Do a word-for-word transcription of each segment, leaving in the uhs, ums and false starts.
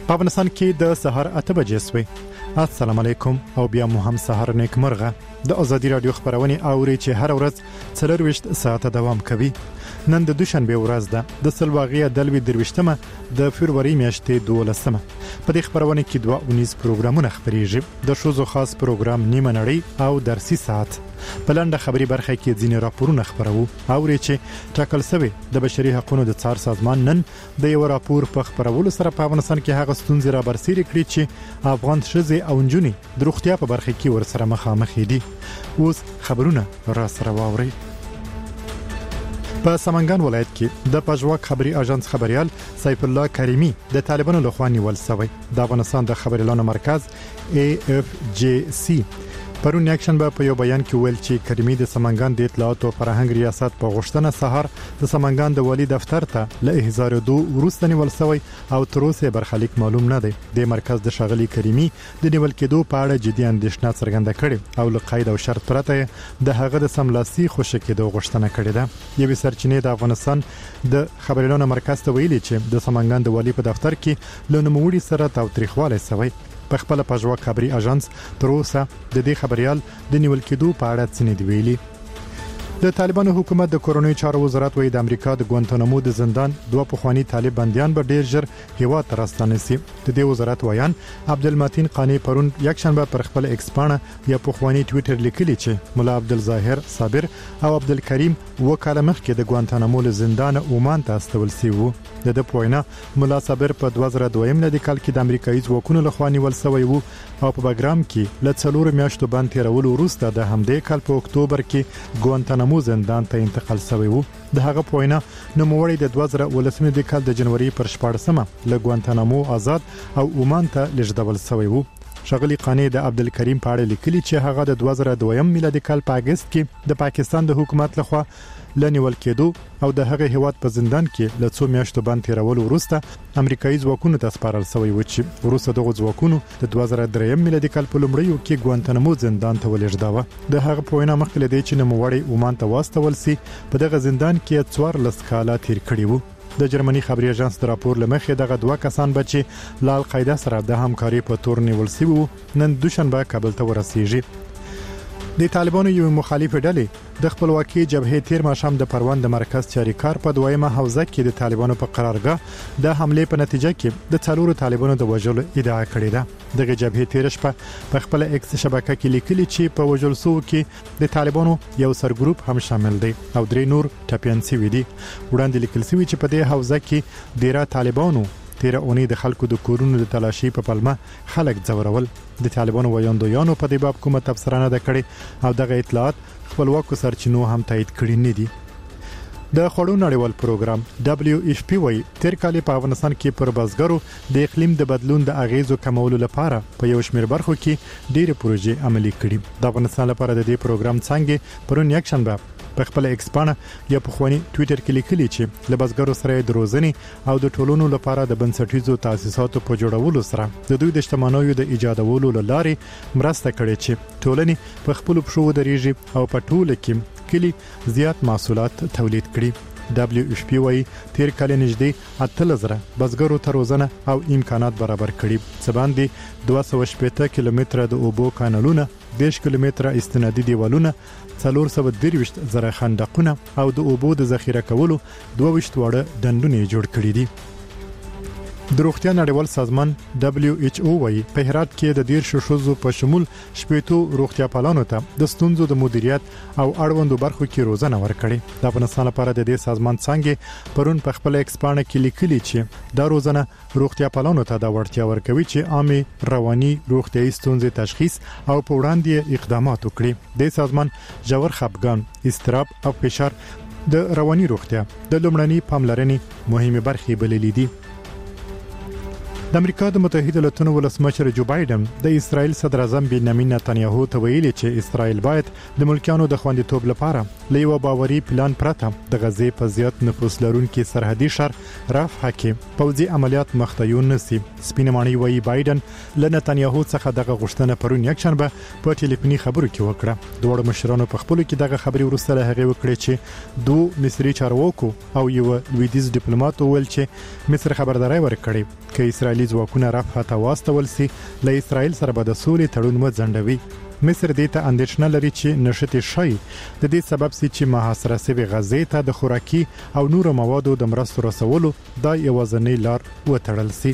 په افغانستان کې د سهار اته بجې سوې. السلام علیکم او بیا مو هم سهار نیک مرغه. د ازادي رادیو خبرونه اوري چې هر ورځ څلور وشت ساعته دوام کوي. نن د دوشنبه ورځ ده د سلواغې دلوي درويشتمه د فروری میاشتې دولسمه. په دې خبرونه کې دوه ونیز پروګرامونه خبريږي. د شوزو خاص پروګرام نیمه نړۍ او درسي ساعت. په لاندې خبري برخه کې ځینې راپورونه خبرو اوري چې ټاکل شوی د بشري حقوقو د څار سازمان نن د یو راپور په خبرولو سره په افغانستان کې هغه ستونزې را برسېري کړې چې افغان ښځې او نجونې د روغتیا په برخه کې ورسره مخامخ دي. اوس خبرونه را سره واوري. په سمنګان ولایت کې د پژواک خبري اژانس خبريال سیف الله کریمی د طالبانو لخوا نیول شوی. د افغانستان د خبريالانو مرکز ای اف جی سی پرون اکشن به په یو بیان کې ویل چې کریمی د سمنګان د اطلاعات او فرهنګ ریاست په غوښتنه سهار د سمنګان د والی دفتر ته له احضار دو وروسته نیول شوی او تر اوسه برخلیک معلوم نه دی. د مرکز د شاغلي کریمی د نیول کېدو په اړه جدي اندېښنه څرګنده کړې او له قید او شرط پرته د هغه د سملاسي خوشی کېدو غوښتنه کړې ده. یوې سرچینې د افغانستان د خبريالانو مرکز ته ویلي چې د سمنګان د والی په دفتر کې له نوموړي سره تاوتریخواله شوی. په خپل پژواک خبري اژانس تر اوسه د دې خبريال د نیول کېدو په اړه څه نه دی ویلي. د طالبانو حکومت د کورونی چارو وزارت وایي د امریکا د ګوانتانامو د زندان دوه پخوانی طالب بنديان به ډیر ژر هیوا ترستانه سي. د دې وزارت وایان عبدالمتین قانی پرون یک شنبه پر خپل ایکس پاڼه یا پخوانی ټوئیټر لیکلی چې مولا عبدالظاهر صابر او عبدالکریم وکاله مخ کې د ګوانتانامو له زندان عمان ته استول سی وو. د د پوینا مولا صابر په دوه زره دوه میلادي کال کې د امریکایي ځواکونو لخوا نیول شوی وو او په بګرام کې ل څلور میاشتو باندې تیرول وروسته د همدې کال په اکتوبر کې ګوانتانامو زندان ته انتقال شوی وو. د هغه پوینا نوموړی د دوه زره ولسمه د کال د جنوري پر شپږمه له ګوانتانامو آزاد او عمان ته لږدول شوی وو. شغلی قانی د عبدالکریم په اړه لیکلي چې هغه د دوه زره دوه میلادي کال په اگست کې د پاکستان د حکومت لخوا لنیول کېدو او د هغه هیواد په زندان کې ل څو میاشتو باندې تیرول وروسته امریکایي ځواکونو ته سپارل شوی و چې وروسته دغه ځواکونو د دوه زره درې میلادي کال په لومړیو کې ګوانتانامو زندان ته ولېږداوه. د هغه په وینا مخکې لدی چې نوموړی عمان ته واستول سي په دغه زندان کې څوارلس کاله تیر کړی وو. د جرمني خبري اژانس د راپور لمخې دغه دوه کسان بچي لال قاعده سره د همکاري په تور نیول شوی وو. نن دوشنبه کابل ته ورسیږي. د طالبانو یو مخالف ډلې د خپلواکي جبهه تیر ماشام د پروان د مرکز چاریکار په دویمه حوزه کې د طالبانو په قرارګاه د حمله په نتیجه کې د څلورو طالبانو د وژلو ادعا کړې ده. دغه جبهه تیر شپه په خپل ایکس شبکه کې لیکلي چې په وژل سو کې د طالبانو یو سرګروپ هم شامل دی او درې نور ټپيان شوي دي. وړاندې لیکل شوی چې په دې حوزه کې ډیره طالبانو تیر اونۍ د خلکو د کورونو د تلاشي په پلمه خلک ځورول. د طالبانو ویاندویانو په دې باب کومه تبصره نه کړې او دغه اطلاعات خپلواکو سرچینو هم تایید کړي نه دي. د خړو نړیوال پروګرام دبليو ایف پی وايي تیر کال په افغانستان کې پر بازګرو د اقلیم د بدلون د اغیزو کمولو لپاره په یو شمېر برخو کې ډېر پروژې عملي کړي. د افغانستان لپاره د دې پروګرام څنګه پرون یک شنبه په خپل ایکس پاڼه یا په خواني ټوئیټر کې لیکلي چې د بازګرو سره د روزنې او د ټولونو لپاره د بنسټیزو تاسیساتو په جوړولو سره د دوی د شتمنیو د ایجادولو لارې مرسته کړې چې ټولنې په خپل پښو درېږي او په ټوله کې کلی زیات محصولات تولید کړي. دبليو ایف پی وايي تیر کال نږدې اته زره بزګرو ته روزنه او امکانات برابر کړي. څباندې دوه سوه شپږ کیلومتره د اوبو کانالونه، دیش کیلومتره استنادي دیوالونه، څلور سوه درویشت زره خندقونه او د اوبو د ذخیره کولو دوه ویشت وړه ډنډونه جوړ کړي دي. د روغتیا نړیوال سازمان دبليو ایچ او وايي په هرات کې د ډیر شوشوزو په شمول شپېتو روغتیا پالانو ته د ستونزو د مدیریت او اړوندو برخو کې روزنه ورکړي. د افغانستان لپاره د دې سازمان څنګه پرون په خپل ایکس پاڼه کې لیکلي چې دا روزنه روغتیا پالانو ته د وړتیا ورکوي چې عامه رواني روغتيایي ستونزې تشخیص او په وړاندې اقدامات وکړي. د سازمان جوړ خپګان، استراب او فشار د رواني روغتیا د لومړني پاملرنې مهمه برخې بللې دي. د امریکا د متحده ایالاتو ولسمشر جو بایدن د اسرائیل صدر اعظم بنیامین نتنیاهو ته ویلي چې اسرائیل باید د ملکیانو د خوندیتوب لپاره لیو باوري پلان پرته د غزې په زیات نفوس لرونکي سرحدي شهر رفح کې پوځي عملیات مخته نسی. سپینمانی وایي بایدن له نتنیاهو څخه دغه غوښتنه پرون یک شنبه په ټلیفوني خبرو کې وکړه. دوه مشرانو په خپل کې دغه خبري ورسره هغه وکړي چې دوه مصري چارواکو او یو لویدیز ډیپلوماټ ویل چې مصر خبرداري ورکړي چې اسرائیل اسرایلی ځواکونه رفح ته واستول سي له اسرایل سره به د سولې تړون وځنډوي. مصر دې ته اندېښنه لري چې نشټي شي د دې سبب سي چې محاصره شوی غزې ته د خوراکي او نورو موادو د مرستو رسولو د یوازنۍ لار وتړل سي.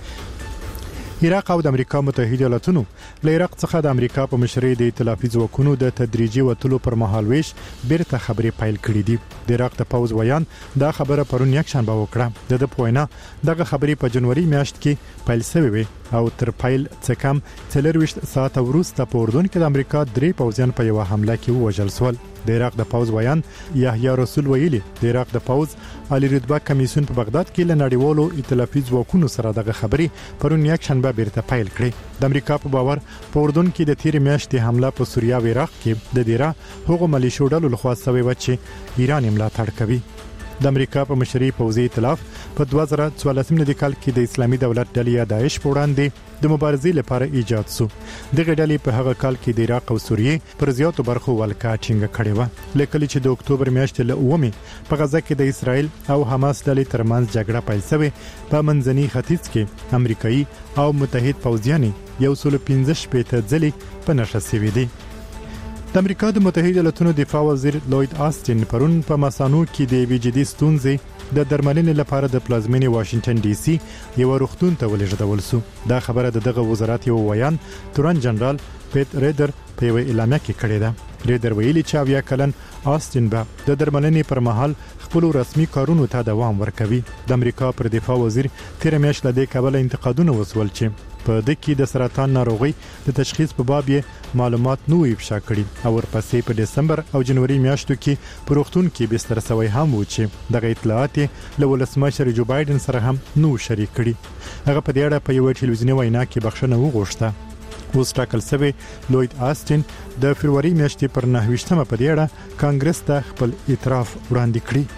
عراق او د امریکا متحده ایالاتونو له عراق څخه د امریکا په مشرۍ د ائتلافي ځواکونو د تدریجي وټلو پر مهال ویش بیرته خبرې پیل کړې دي. د عراق د پوز ویان دا خبره پرون یک شنبه وکړه. د د پوینا دغه خبرې په جنوري میاشت کې پیل شوې وي او تر پیل څخه کم څلرويشت ساعت وروسته په اردن کې د امریکا درې پوځیان په یو حمله کې وژل شول. د عراق د پوز ویان یحیی رسول ویلي د عراق د پوز عالی رتبه کمیسیون په بغداد کې له نړیوالو ائتلافي ځواکونو سره دغه خبرې پرون یک شنبه بیرته پیل کړې. د امریکا په باور په اردن کې د تیر میاشتې حمله په سوریه او عراق کې د دیره هغو ملیشو ډلو لخوا شوې و چې ایران ملاتړ کوي. د امریکا په مشرۍ پوځي ائتلاف په دوه زره څوارلس کال کې د اسلامي دولت ډلې داعش په وړاندې د مبارزې لپاره ایجاد شو. دغه ډلې په هغه کال کې د عراق او سوریې پر زیاتو برخو ولکه ټینګه کړې و. لکه چې د اکتوبر میاشتې له اومه په غزه کې د اسرایل او حماس ډلې ترمنځ جګړه پیل شوه. په منځني ختیځ کې امریکایي او متحد پوځیان یو سل پنځه شپږ ځلې په نشه شوي دي. د امریکا د متحده ایالاتونو دفاع وزیر لوید آستین پرون په مسانو کې د ویجدي ستونزې د درملنې لپاره د پلازمینې واشنگټن ډي سي یو روغتون ته ولېږدول شو. دا خبره د دغه وزارت یو ویان تورن جنرال پیټ ریډر په یو اعلامیه کې کړې ده. ریډر ویلي چې اویا کلن آستین به د درملنې پر مهال خپل رسمي کارونو ته دوام ورکوي. د امریکا پر دفاع وزیر تیر میاشت له دې کبله انتقادونه وسول چې په دې کې د سرطان ناروغي د تشخیص په باب یې معلومات نو افشا کړي او ورپسې په دسمبر او جنوري میاشتو کې په روغتون کې بستر شوی هم و چې دغه اطلاعات له ولسمشر جو بایدن سره هم نو شریک کړي. هغه په دې اړه په یو ټلویزیوني وینا کې بخښنه وغوښته. اوس ټاکل شوی لوید آستین د فروری میاشتې پر نهه په دې اړه کانګرس ته خپل اعتراف وړاندې کړی.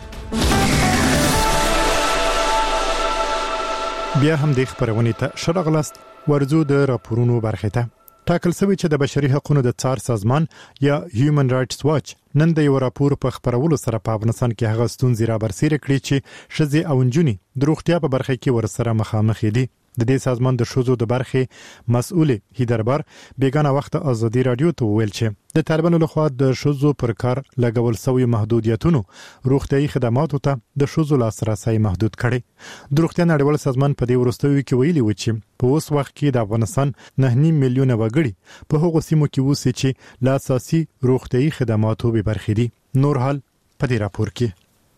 بیا هم د خبرونه ته شرغلست ورزو د راپورونو برخه ته. ټاکل شوی چې د بشري حقوقو د څار سازمان یا هیومن رائټس واچ نن د یو راپور په خبرولو سره په افغانستان کې هغه ستونزې را برسېره کړې چې شذې او نجونې د روغتیا په برخه کې ورسره مخامخ دي. د دې سازمان د شوزو د برخې مسؤل هیدربار بیگانه وخت ازادي رادیو ته ویل چې د طالبانو لخوا د شوزو پر کار لګول شوی محدودیتونو روغتيایي خدماتو ته د شوزو لاسرسي محدود کړي. د روغتیا نړیوال سازمان په دې ورستوي کې ویلي و چې په اوس وخت کې د افغانستان نه میلیونه وګړي په هغو سیمو کې وسی چې لا اساسي روغتيایي خدماتو به برخې دي. نور حال په دې راپور کې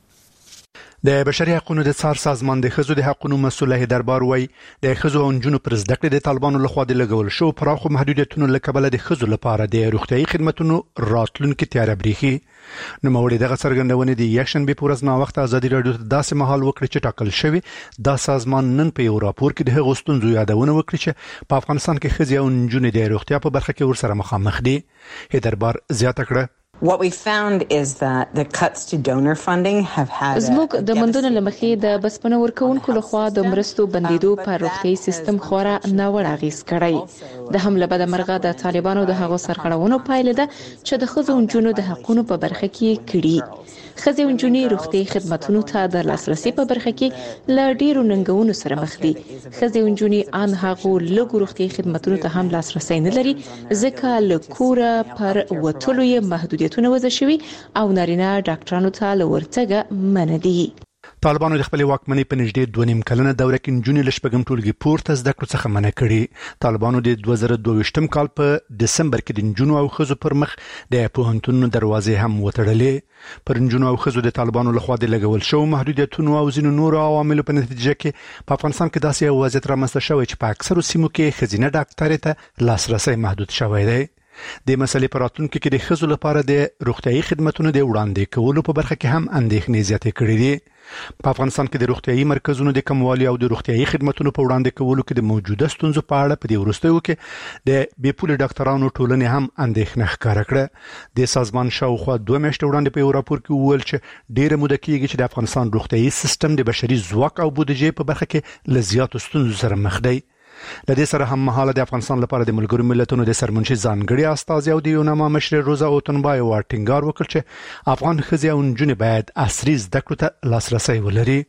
د بشري حقوقو د څار سازمان د خزو د حقوقو مسؤل هیدربار وای د خزو او نجونو پر زده کړې د طالبانو لخوا د لګول شو پراخو محدودیتونو لکبل د خزو لپاره د روغتيایي خدماتو راتلونکو تیار بریخي. نو موري دغه څرګندونه د یشن به پورز نا وخت ازادي رادیو ته داسې مهال وکړي چې ټاکل شوی دا سازمان نن په یو راپور کې د غوښتنځو یادونه وکړي چې په افغانستان کې خزي او نجونو د روغتیا په برخه کې ورسره مخامخ دي. هیدربار زیاته کړه What we found is that the cuts to donor funding have had زموږ د مندونو لمخې د بسپنه ورکوونکو لخوا د مرستو بندیدو په روغتي سیستم خورا ناوړ اغیز کړی. د حمله بد مرغه د طالبانو د هغو سرغړونو پایله ده چې د خزو انجونو د حقوقو په برخه کې کړي. خزو انجونی روغتي خدماتونو ته د لاسرسي په برخه کې ل ډیرو ننګونو سره مخ دي. خزو انجونی ان هغو لږ روغتي خدماتونو ته هم لاسرسي نه لري ځکه ل کوره پر وټلو یې محدودیت تونه شوی او نارینه ډاکټرانو ته لورتګه مندي. طالبانو د خپل واکمنۍ په نږدې دوه نیم کلنه دوره کې نجونې لشپږم ټولګي پورته زده کړو څخه منع کړي. طالبانو د دوه زره دوه ویشتم کال په دسمبر کې د نجونو او ښځو پر مخ د پوهنتونونو دروازې هم وتړلې. پر نجونو او ښځو د طالبانو لخوا د لګول شو محدودیتونو او ځینو نورو عواملو په نتیجه کې په افغانستان کې داسې یو وضعیت رامنځته شوی چې په اکثرو سیمو کې ښځینه ډاکټرې ته لاسرسي محدود شوی دی. د مسلې پر راتلونکو کې د خزو لپاره د روغتيایي خدماتو د وړاندې کولو په برخه کې هم اندېښنې زیاتې کړې دي. په افغانستان کې د روغتيایي مرکزونو د کموالي او د روغتيایي خدماتو په وړاندې کولو کې د موجوده ستونزو په اړه په دې وروستیو کې د بیپول ډاکټرانو ټولنې هم اندېښنه ښکاره کړه. د سازمان شاوخوا دوه میاشتې وړاندې په یو راپور کې وویل چې ډیره موده کېږي چې د افغانستان روغتيایي سیستم د بشري ځواک او بودیجې په برخه کې لزیاتو ستونزو سره مخ دی. لدې سره هم مهاله د افغانستان لپاره د ملګرو ملتونو د سرمنشي ځانګړي استازي او د یوناما مشر روزا اوتنبای ورټینګار وکړ چې افغان ښځې او نجونې باید عصري زده کړو ته لاسرسي ولري.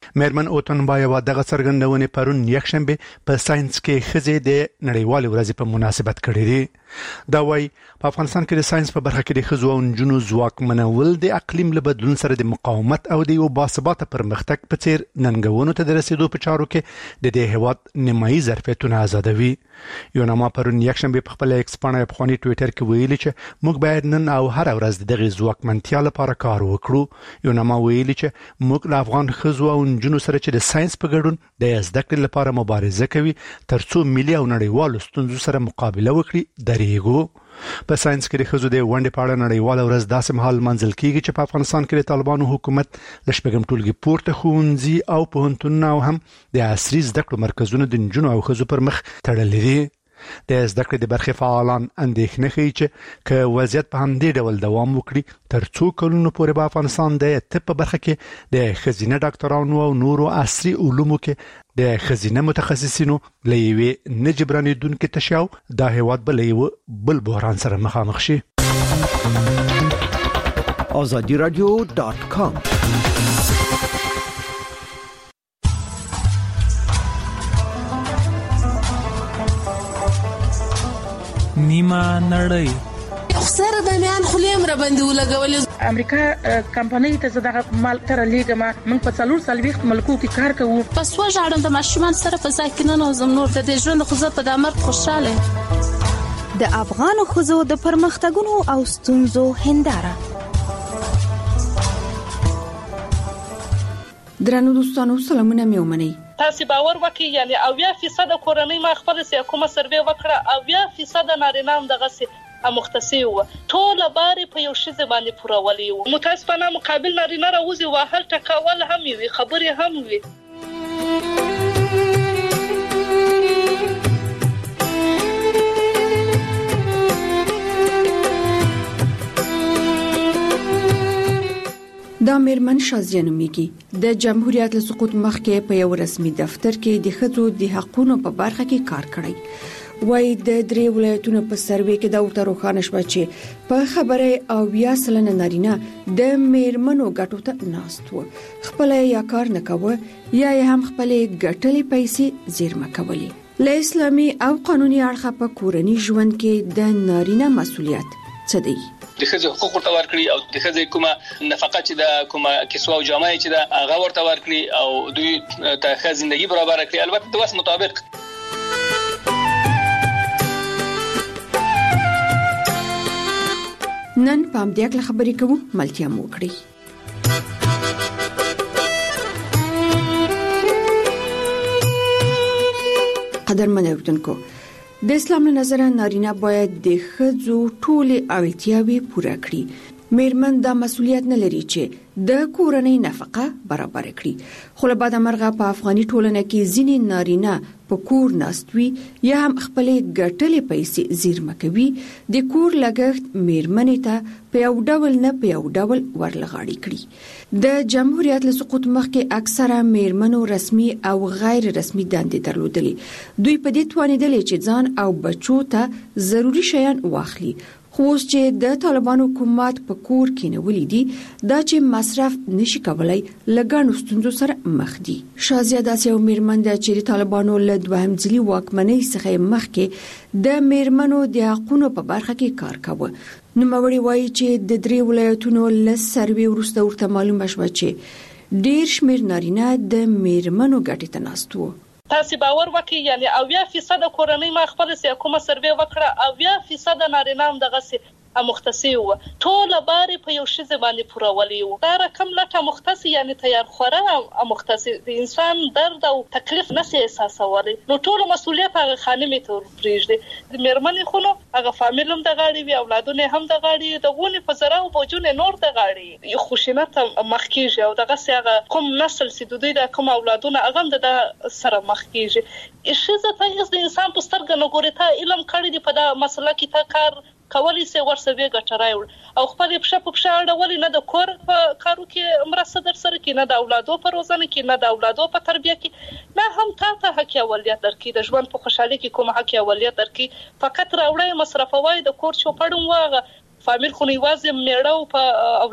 مېرمن اوتنبایوا دغه څرګندونې پرون یکشنبه په ساينس کې خزې د نړیوال ورځې په مناسبت کړې دي. دا وايي په افغانستان کې د ساينس په برخه کې د خزو او نجونو ځواکمنول د اقلیم له بدلون سره د مقاومت او د یو باثباته پرمختګ په څیر ننګونو ته د رسیدو په چارو کې د دې هیواد نیمایي ظرفیتونه آزادوي. یو نامه پرون یکشنبه په خپل ایکس باندې په خونی ټوئیټر کې ویلي چې موږ باید نن او هر ورځ دغه ځواکمنتیا لپاره کار وکړو. یو نامه ویلي چې موږ له افغان خزو او نجونو سره چې د ساينس په ګډون د زده کړې لپاره مبارزه کوي ترڅو ملي او نړیوالو ستونزو سره مقابله وکړي درېږو. په ساينس کې د خزو د ونډې په اړه نړیوال ورځ داسې مهال منځل کیږي چې په افغانستان کې د طالبانو حکومت د شپږم ټولګي پورته ښوونځي او پوهنتونونه او هم د عصري زده کړو مرکزونو د نجونو او خزو پر مخ تړلي دي. د زده کړې د برخې فعالان اندېښنه کوي چې که وضعیت په همدې ډول دوام وکړي تر څو کلونو پورې به افغانستان د طب په برخه کې د ښځینه ډاکټرانو او نورو عصري علومو کې د ښځینه متخصصینو له یوې نه جبرانېدونکې تشیاو دا هیواد به له یو بل بحران سره مخامخ شي. آزادی رادیو دات کام نیمه نړۍ سره د میان خلیم را باندې ولګولې. امریکا کمپنۍ ته زداغه مال تر لیګه ما من په څلور سال وخت ملکو کې کار کوو. پس وژاړم د ماشومان سره په ځای کې نه نوزم نور د ژوند خو زه په دامر خوشاله. د افغان خزو د پرمختګونو او ستونزو هنداره. درنو دوستانو سلامونه مې ومنئ. تاسو باور وکړئ یعنی اویا فیصد کورنۍ ما خپل سي کومه سروې وکړه اویا فیصد نارینه هم دغه سي مختصي و ټول باري په یو شی باندې پورولي و. متاسفانه مقابل نارینه راوځي واهل ټکاول هم وي خبرې هم وي. دا مېرمن شازیه نومیږي. د جمهوریت له سقوط مخکې په یو رسمي دفتر کې د ښځو د حقوقو په برخه کې کار کړی. وای د درې ولایتونو په سروې کې دا ورته روښانه شو چې په خبره او بیا سلنه نارینه د مېرمنو ګټو ته ناست و. خپل یا کار نه کوي یا هم خپل ګټلې پیسې زیرمه کوي. له اسلامي او قانوني اړخه په کورنی ژوند کې د نارینه مسولیت څه دی؟ د ښځو حقوق ورته ورکړي او د ښځې کومه نفقه چې د کومه کسوه او جامه چې د هغه ورته ورکړي او دوی ته ښه ژوندۍ برابر کړي البته د وس مطابق. نن پام دې کله خبرې کوو ملتیا مو کړی. قدرمن اوریدونکو د اسلام له نظره نارینه باید د ښځو ټولې اړتیاوې پوره کړي. مېرمن دا مسولیت نه لري چې د کورنۍ نفقه برابر کړي. خو له بعد مرغه په افغاني ټولنه کې ځینې نارینه په کور ناستوي یا هم خپلې ګټلې پیسې زیرمه کوي. د کور لګښت مېرمنې ته په یو ډول نه په یو ډول ورلغاړي کړي. د جمهوریت له سقوط مخکې اکثره مېرمنو رسمي او غیر رسمي دندې درلودلې. دوی په دې توانېدلې چې ځان او بچو ته ضروري شیان واخلي. خو اوس چې د طالبانو حکومت په کور کې نیولې دي دا چې مصرف نشي کولای لګانو ستونزو سره مخ دي. شازیه داسې یو مېرمن ده چې د طالبانو له دوهم ځلي واکمنۍ څخه مخکې د مېرمنو د حقوقو په برخه کې کار کاوه. نوموړي وایي چې د درې ولایتونو له سروې وروسته ورته معلومه شوه چې ډېر شمېر نارینه د مېرمنو ګټې ته ناست وو. تاسو باور وکړئ یعنی اویا فیصد کورنۍ ما خپل سي کومه سروې وکړه اویا فیصد نارینه هم دغه سي مختصي و ټول باري په یو شی باندې پورولي و. دا رقم لټه مختصي یعنی تیار خوره مختصي د انسان درد او تکلیف نه سي احساسولي. نو ټول مسولیت هغه خانمې ته پریږدي. د مېرمنې خو نو هغه فامیل هم د غاړي وي اولادونه هم د غاړي د غونې په زرا او بوجونه نور د غاړي یو خوشینت مخکیږي او دغه سي هغه کوم نسل سي دوی د کوم اولادونه هغه د سره مخکیږي. اشزه ته د انسان په سترګه نه ګوري ته علم کړی دی په دا مسله کې ته کار کولی سي ورسوي ګټرای او خپل په په شاړه نه د کور په کارو کې مرسته در سره کې نه د اولادو په روزنه کې نه د اولادو په تربیه کې نه هم تا ته حق اولیت درکې د ژوند په خوشحالي کې کوم حق اولیت درکې فقط راوړې مصرفوي د کور چوپړم واغه فامیل خو نه یوازې میړه او په